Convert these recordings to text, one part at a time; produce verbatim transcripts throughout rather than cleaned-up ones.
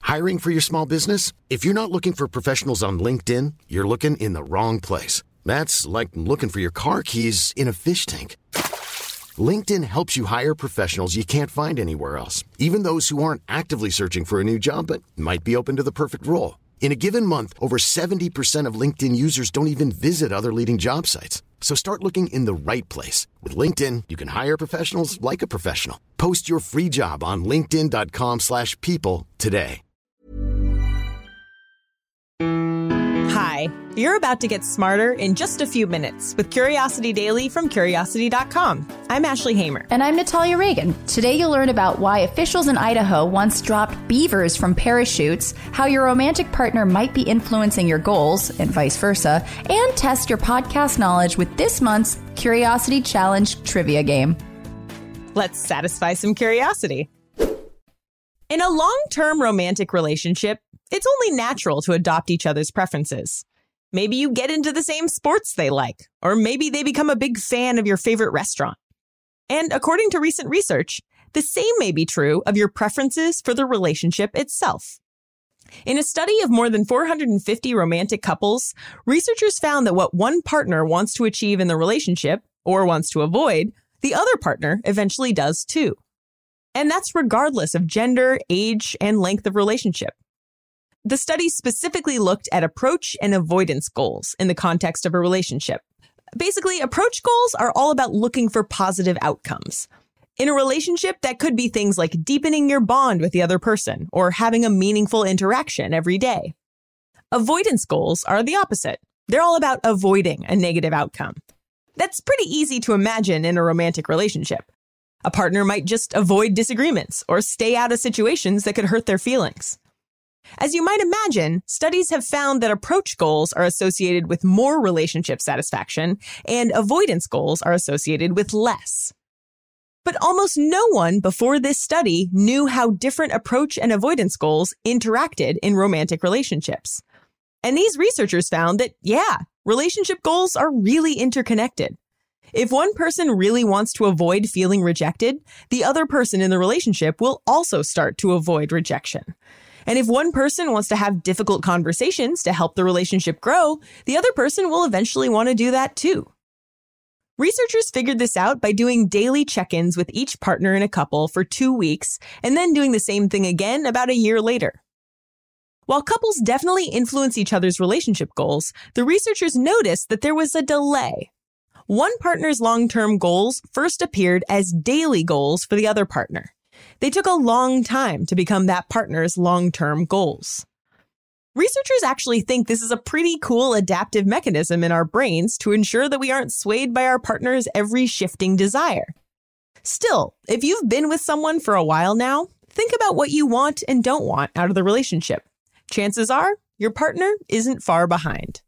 Hiring for your small business? If you're not looking for professionals on LinkedIn, you're looking in the wrong place. That's like looking for your car keys in a fish tank. LinkedIn helps you hire professionals you can't find anywhere else, even those who aren't actively searching for a new job but might be open to the perfect role. In a given month, over seventy percent of LinkedIn users don't even visit other leading job sites. So start looking in the right place. With LinkedIn, you can hire professionals like a professional. Post your free job on linkedin.com slash people today. Hi, you're about to get smarter in just a few minutes with Curiosity Daily from Curiosity dot com. I'm Ashley Hamer. And I'm Natalia Reagan. Today you'll learn about why officials in Idaho once dropped beavers from parachutes, how your romantic partner might be influencing your goals, and vice versa, and test your podcast knowledge with this month's Curiosity Challenge trivia game. Let's satisfy some curiosity. In a long-term romantic relationship, it's only natural to adopt each other's preferences. Maybe you get into the same sports they like, or maybe they become a big fan of your favorite restaurant. And according to recent research, the same may be true of your preferences for the relationship itself. In a study of more than four hundred fifty romantic couples, researchers found that what one partner wants to achieve in the relationship, or wants to avoid, the other partner eventually does too. And that's regardless of gender, age, and length of relationship. The study specifically looked at approach and avoidance goals in the context of a relationship. Basically, approach goals are all about looking for positive outcomes. In a relationship, that could be things like deepening your bond with the other person or having a meaningful interaction every day. Avoidance goals are the opposite. They're all about avoiding a negative outcome. That's pretty easy to imagine in a romantic relationship. A partner might just avoid disagreements or stay out of situations that could hurt their feelings. As you might imagine, studies have found that approach goals are associated with more relationship satisfaction and avoidance goals are associated with less. But almost no one before this study knew how different approach and avoidance goals interacted in romantic relationships. And these researchers found that, yeah, relationship goals are really interconnected. If one person really wants to avoid feeling rejected, the other person in the relationship will also start to avoid rejection. And if one person wants to have difficult conversations to help the relationship grow, the other person will eventually want to do that too. Researchers figured this out by doing daily check-ins with each partner in a couple for two weeks and then doing the same thing again about a year later. While couples definitely influence each other's relationship goals, the researchers noticed that there was a delay. One partner's long-term goals first appeared as daily goals for the other partner. They took a long time to become that partner's long-term goals. Researchers actually think this is a pretty cool adaptive mechanism in our brains to ensure that we aren't swayed by our partner's every shifting desire. Still, if you've been with someone for a while now, think about what you want and don't want out of the relationship. Chances are your partner isn't far behind.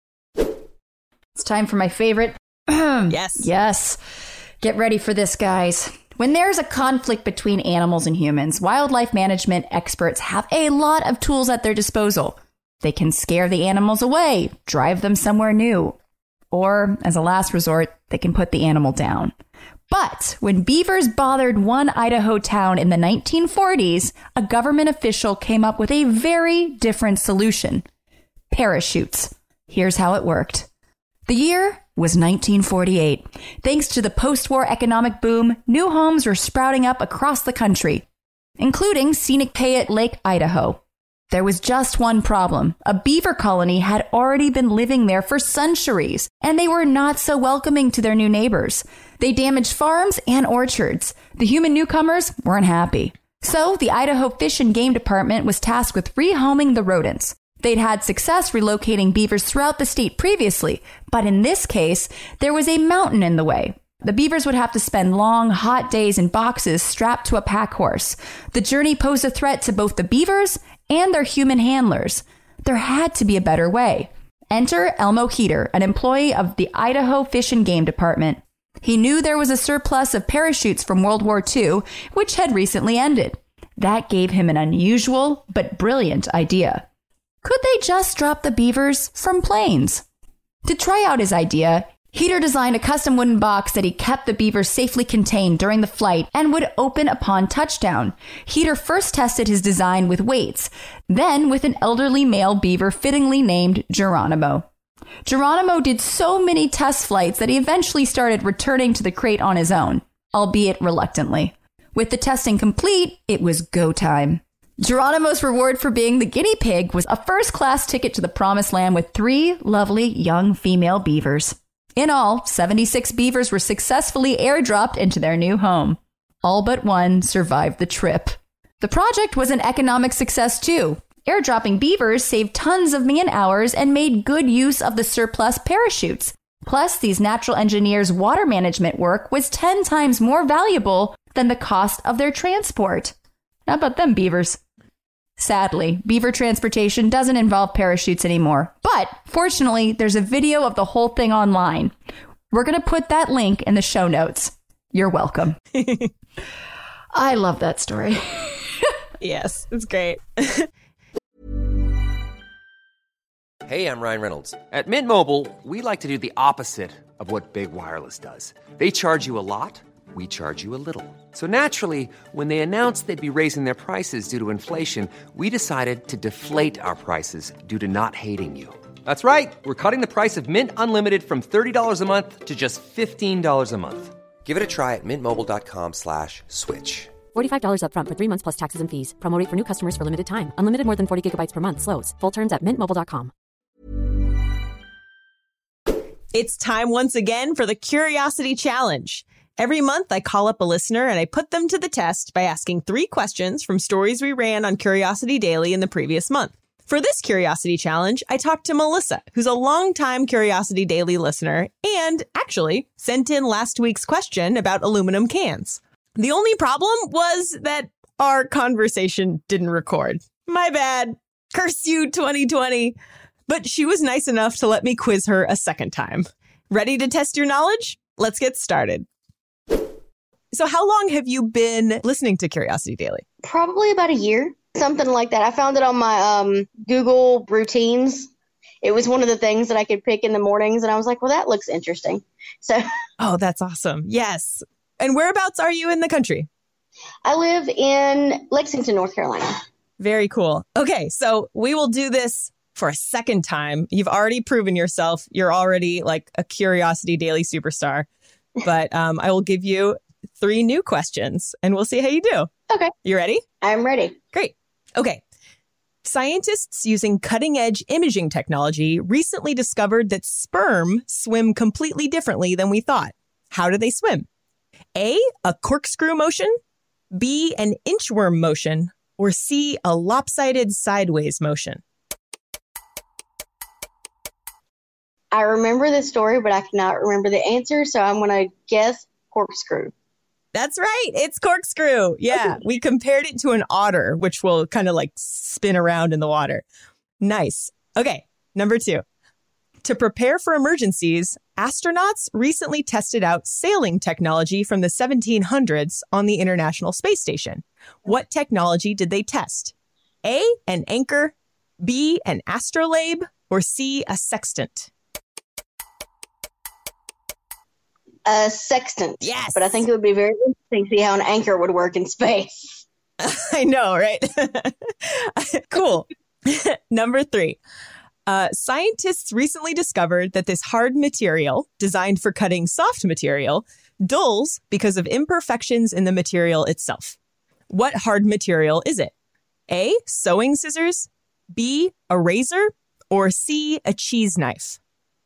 It's time for my favorite. Yes. Yes. Get ready for this, guys. When there's a conflict between animals and humans, wildlife management experts have a lot of tools at their disposal. They can scare the animals away, drive them somewhere new, or, as a last resort, they can put the animal down. But when beavers bothered one Idaho town in the nineteen forties, a government official came up with a very different solution. Parachutes. Here's how it worked. The year was nineteen forty-eight. Thanks to the post-war economic boom, new homes were sprouting up across the country, including scenic Payette Lake, Idaho. There was just one problem. A beaver colony had already been living there for centuries, and they were not so welcoming to their new neighbors. They damaged farms and orchards. The human newcomers weren't happy. So the Idaho Fish and Game Department was tasked with rehoming the rodents. They'd had success relocating beavers throughout the state previously, but in this case, there was a mountain in the way. The beavers would have to spend long, hot days in boxes strapped to a pack horse. The journey posed a threat to both the beavers and their human handlers. There had to be a better way. Enter Elmo Heater, an employee of the Idaho Fish and Game Department. He knew there was a surplus of parachutes from World War Two, which had recently ended. That gave him an unusual but brilliant idea. Could they just drop the beavers from planes? To try out his idea, Heater designed a custom wooden box that he kept the beavers safely contained during the flight and would open upon touchdown. Heater first tested his design with weights, then with an elderly male beaver fittingly named Geronimo. Geronimo did so many test flights that he eventually started returning to the crate on his own, albeit reluctantly. With the testing complete, it was go time. Geronimo's reward for being the guinea pig was a first-class ticket to the promised land with three lovely young female beavers. In all, seventy-six beavers were successfully airdropped into their new home. All but one survived the trip. The project was an economic success too. Airdropping beavers saved tons of man-hours and made good use of the surplus parachutes. Plus, these natural engineers' water management work was ten times more valuable than the cost of their transport. How about them beavers? Sadly, beaver transportation doesn't involve parachutes anymore. But fortunately, there's a video of the whole thing online. We're going to put that link in the show notes. You're welcome. I love that story. Yes, it's great. Hey, I'm Ryan Reynolds. At Mint Mobile, we like to do the opposite of what Big Wireless does. They charge you a lot. We charge you a little. So naturally, when they announced they'd be raising their prices due to inflation, we decided to deflate our prices due to not hating you. That's right. We're cutting the price of Mint Unlimited from thirty dollars a month to just fifteen dollars a month. Give it a try at mintmobile.com slash switch. forty-five dollars up front for three months plus taxes and fees. Promo rate for new customers for limited time. Unlimited more than forty gigabytes per month. Slows full terms at mint mobile dot com. It's time once again for the Curiosity Challenge. Every month, I call up a listener and I put them to the test by asking three questions from stories we ran on Curiosity Daily in the previous month. For this Curiosity Challenge, I talked to Melissa, who's a longtime Curiosity Daily listener and actually sent in last week's question about aluminum cans. The only problem was that our conversation didn't record. My bad. Curse you, twenty twenty. But she was nice enough to let me quiz her a second time. Ready to test your knowledge? Let's get started. So how long have you been listening to Curiosity Daily? Probably about a year, something like that. I found it on my um, Google routines. It was one of the things that I could pick in the mornings, and I was like, well, that looks interesting. So, oh, that's awesome. Yes. And whereabouts are you in the country? I live in Lexington, North Carolina. Very cool. Okay, so we will do this for a second time. You've already proven yourself. You're already like a Curiosity Daily superstar. But um, I will give you three new questions and we'll see how you do. Okay. You ready? I'm ready. Great. Okay. Scientists using cutting-edge imaging technology recently discovered that sperm swim completely differently than we thought. How do they swim? A, a corkscrew motion, B, an inchworm motion, or C, a lopsided sideways motion? I remember the story, but I cannot remember the answer, so I'm going to guess corkscrew. That's right. It's corkscrew. Yeah. We compared it to an otter, which will kind of like spin around in the water. Nice. Okay. Number two. To prepare for emergencies, astronauts recently tested out sailing technology from the seventeen hundreds on the International Space Station. What technology did they test? A, an anchor, B, an astrolabe, or C, a sextant? A sextant. Yes. But I think it would be very interesting to see how an anchor would work in space. I know, right? Cool. Number three. Uh, scientists recently discovered that this hard material, designed for cutting soft material, dulls because of imperfections in the material itself. What hard material is it? A, sewing scissors, B, a razor, or C, a cheese knife?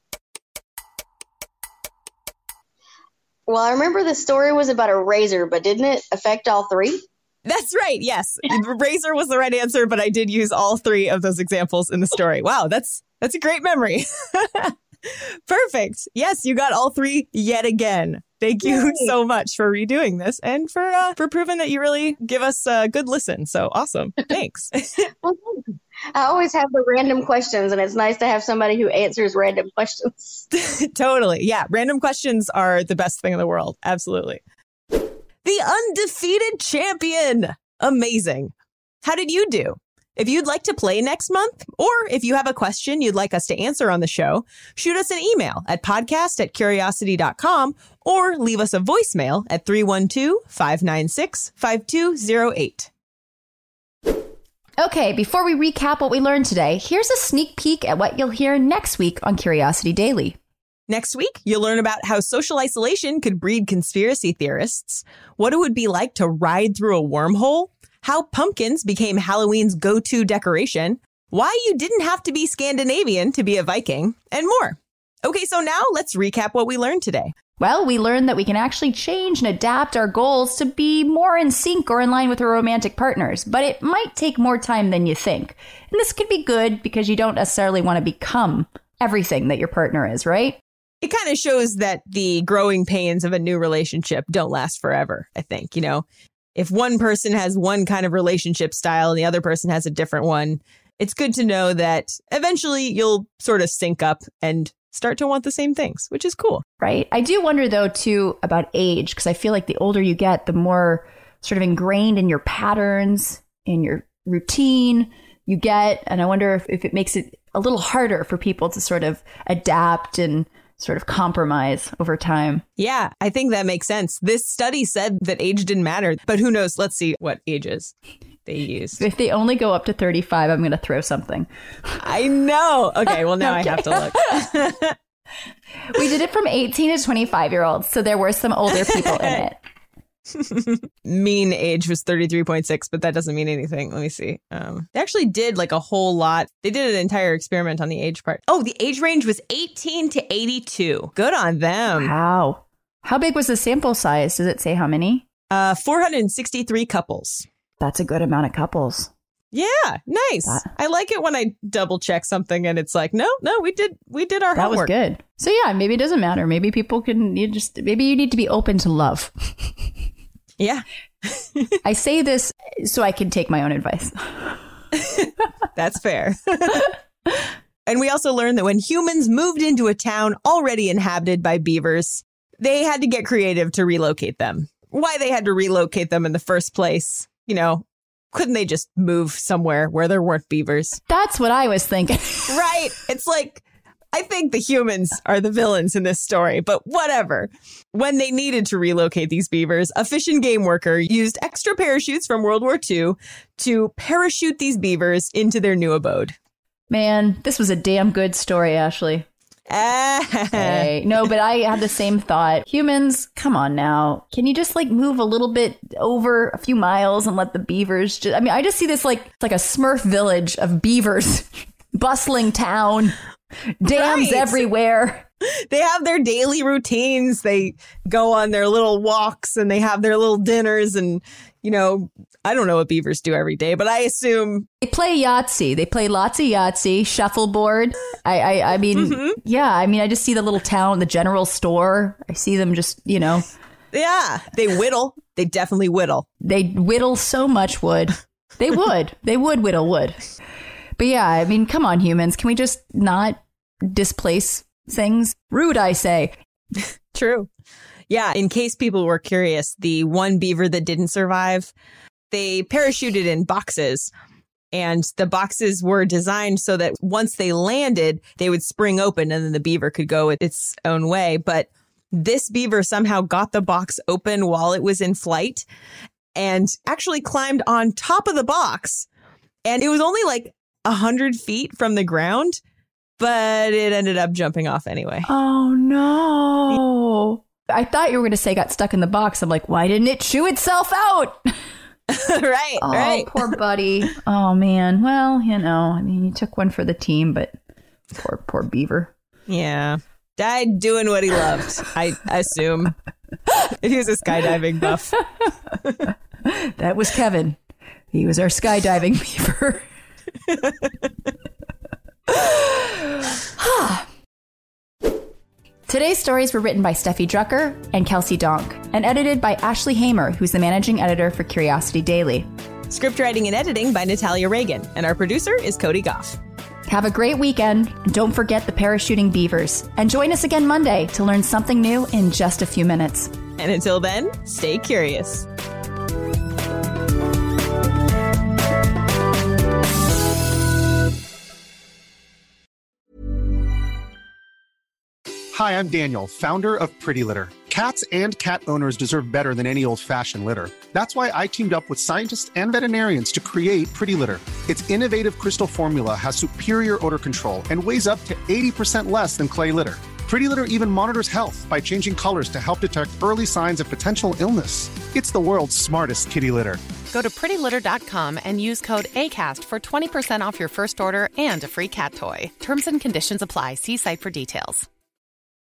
Well, I remember the story was about a razor, but didn't it affect all three? That's right. Yes. Razor was the right answer, but I did use all three of those examples in the story. Wow, that's that's a great memory. Perfect. Yes, you got all three yet again. Thank you Yay. so much for redoing this and for uh, for proving that you really give us a good listen. So awesome. Thanks. Well, I always have the random questions, and it's nice to have somebody who answers random questions. Totally. Yeah. Random questions are the best thing in the world. Absolutely. The undefeated champion. Amazing. How did you do? If you'd like to play next month, or if you have a question you'd like us to answer on the show, shoot us an email at podcast at curiosity dot com or leave us a voicemail at three one two, five nine six, five two zero eight. Okay, before we recap what we learned today, here's a sneak peek at what you'll hear next week on Curiosity Daily. Next week, you'll learn about how social isolation could breed conspiracy theorists, what it would be like to ride through a wormhole, how pumpkins became Halloween's go-to decoration, why you didn't have to be Scandinavian to be a Viking, and more. Okay, so now let's recap what we learned today. Well, we learned that we can actually change and adapt our goals to be more in sync or in line with our romantic partners, but it might take more time than you think. And this could be good because you don't necessarily want to become everything that your partner is, right? It kind of shows that the growing pains of a new relationship don't last forever, I think. You know, if one person has one kind of relationship style and the other person has a different one, it's good to know that eventually you'll sort of sync up and start to want the same things, which is cool. Right. I do wonder, though, too, about age, because I feel like the older you get, the more sort of ingrained in your patterns, in your routine you get. And I wonder if, if it makes it a little harder for people to sort of adapt and sort of compromise over time. Yeah, I think that makes sense. This study said that age didn't matter, but who knows? Let's see what ages they use. If they only go up to thirty-five, I'm going to throw something. I know. Okay, well, now okay. I have to look. We did it from eighteen to twenty-five year olds, so there were some older people in it. Mean age was thirty-three point six, but that doesn't mean anything. Let me see. Um, they actually did like a whole lot. They did an entire experiment on the age part. Oh, the age range was eighteen to eighty-two. Good on them. Wow. How big was the sample size? Does it say how many? Uh, four hundred sixty-three couples. That's a good amount of couples. Yeah, nice. That, I like it when I double check something and it's like, no, no, we did, we did our that homework. That was good. So yeah, maybe it doesn't matter. Maybe people can, you just, maybe you need to be open to love. Yeah. I say this so I can take my own advice. That's fair. And we also learned that when humans moved into a town already inhabited by beavers, they had to get creative to relocate them. Why they had to relocate them in the first place, you know, couldn't they just move somewhere where there weren't beavers? That's what I was thinking. Right. It's like, I think the humans are the villains in this story, but whatever. When they needed to relocate these beavers, a fish and game worker used extra parachutes from World War Two to parachute these beavers into their new abode. Man, this was a damn good story, Ashley. Hey. No, but I had the same thought. Humans, come on now. Can you just like move a little bit over a few miles and let the beavers just, I mean, I just see this like, like a Smurf village of beavers, bustling town, dams right. everywhere. They have their daily routines. They go on their little walks and they have their little dinners. And, you know, I don't know what beavers do every day, but I assume they play Yahtzee. They play lots of Yahtzee, shuffleboard. I, I, I mean, mm-hmm. yeah, I mean, I just see the little town, the general store. I see them just, you know. Yeah, they whittle. They definitely whittle. They whittle so much wood. They would. They would whittle wood. But yeah, I mean, come on, humans. Can we just not displace things? Rude, I say. True. Yeah, in case people were curious, the one beaver that didn't survive, they parachuted in boxes. And the boxes were designed so that once they landed, they would spring open and then the beaver could go its own way. But this beaver somehow got the box open while it was in flight and actually climbed on top of the box. And it was only like a hundred feet from the ground, but it ended up jumping off anyway. Oh, no. I thought you were going to say got stuck in the box. I'm like, why didn't it chew itself out? Right, oh, right. Poor buddy. Oh, man. Well, you know, I mean, you took one for the team, but poor, poor beaver. Yeah. Died doing what he loved, I assume. He was a skydiving buff. That was Kevin. He was our skydiving beaver. Today's stories were written by Steffi Drucker and Kelsey Donk and edited by Ashley Hamer, who's the managing editor for Curiosity Daily. Script writing and editing by Natalia Reagan, and our producer is Cody Goff. Have a great weekend, and don't forget the parachuting beavers. And join us again Monday to learn something new in just a few minutes. And until then, stay curious. Hi, I'm Daniel, founder of Pretty Litter. Cats and cat owners deserve better than any old-fashioned litter. That's why I teamed up with scientists and veterinarians to create Pretty Litter. Its innovative crystal formula has superior odor control and weighs up to eighty percent less than clay litter. Pretty Litter even monitors health by changing colors to help detect early signs of potential illness. It's the world's smartest kitty litter. Go to pretty litter dot com and use code ACAST for twenty percent off your first order and a free cat toy. Terms and conditions apply. See site for details.